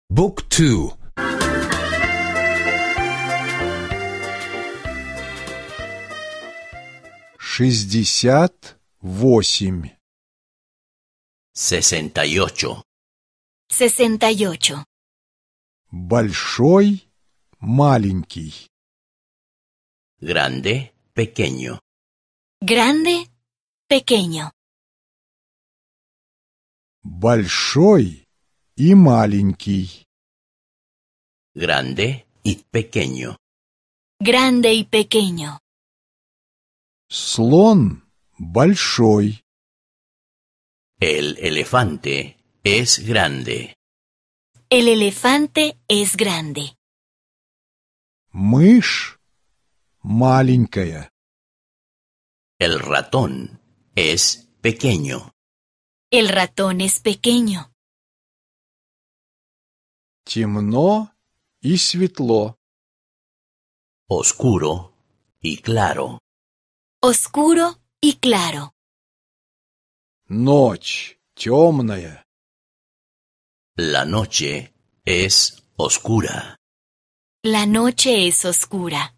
บุ๊กทู 68 68. Большой, маленький. Grande, pequeño. Grande, pequeño. Большой и маленький. Grande y pequeño. Grande y pequeño. Слон большой. El elefante es grande. El elefante es grande. Мышь маленькая. El ratón es pequeño. El ratón es pequeño. Темно и светло. Oscuro y claro. Oscuro y claro. Ночь темная. La noche es oscura. La noche es oscura.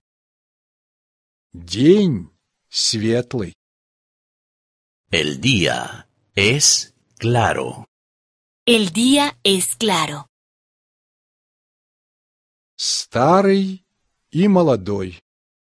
День светлый. El día es claro. El día es claro. Старый и молодой.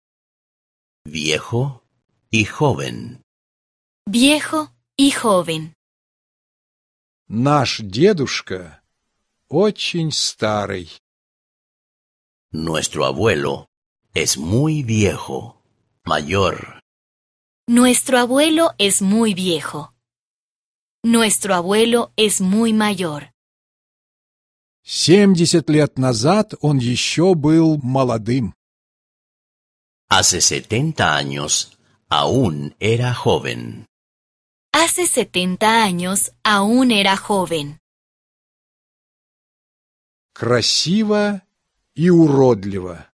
Viejo y joven. Viejo y joven. Наш дедушка очень старый. Nuestro abuelo es muy viejo, mayor. Nuestro abuelo es muy viejo. Nuestro abuelo es muy mayor. 70 лет назад он еще был молодым. Hace 70 años aún era joven. Hace 70 años aún era joven. Красиво и уродливо.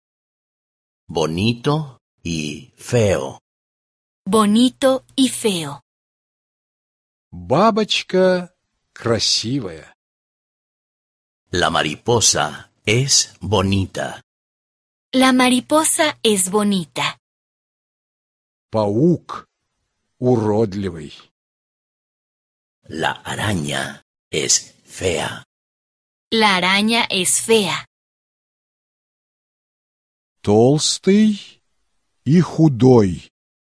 Bonito y feo. Bonito y feo. Бабочка красивая. La mariposa es bonita. La mariposa es bonita. Паук уродливый. La araña es fea. La araña es fea. Толстый и худой.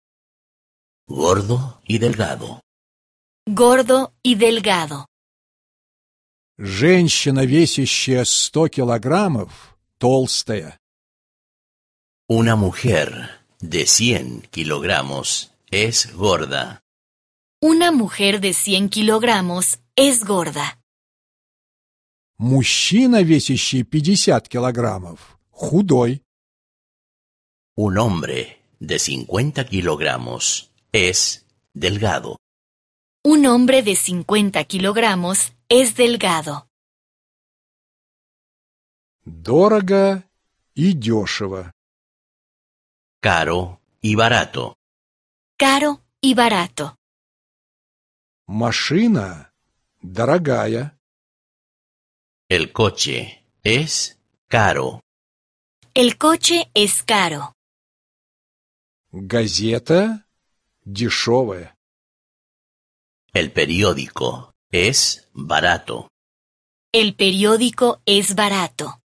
Gordo y delgado. Gordo y delgado. Женщина, весящая 100 килограммов, толстая. Una mujer de 100 kilogramos es gorda. Una mujer de 100 kilogramos es gorda. Мужчина, весящий 50 килограммов, худой. Un hombre de 50 kilogramos es delgado. Un hombre de 50 kilogramos es delgado. Дорого и дешево. Caro y barato. Caro y barato. Машина дорогая. El coche es caro. El coche es caro. Газета дешевая. El periódico es barato. El periódico es barato.